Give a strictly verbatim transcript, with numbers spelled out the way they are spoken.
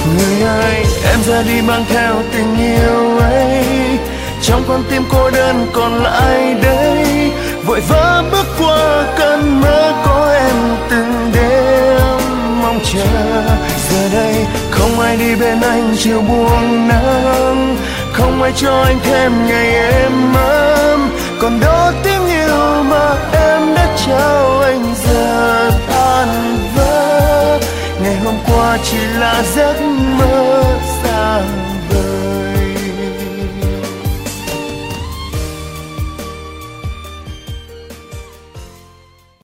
Người ơi, em ra đi mang theo tình yêu ấy, trong con tim cô đơn còn lại đây. Vội vã bước qua cơn mơ có em từng đêm mong chờ. Giờ đây không ai đi bên anh chiều buông nắng, không ai cho anh thêm ngày êm ấm. Còn đó tiếng yêu mà em đã trao anh giờ tan vỡ. Ngày hôm qua chỉ là giấc mơ,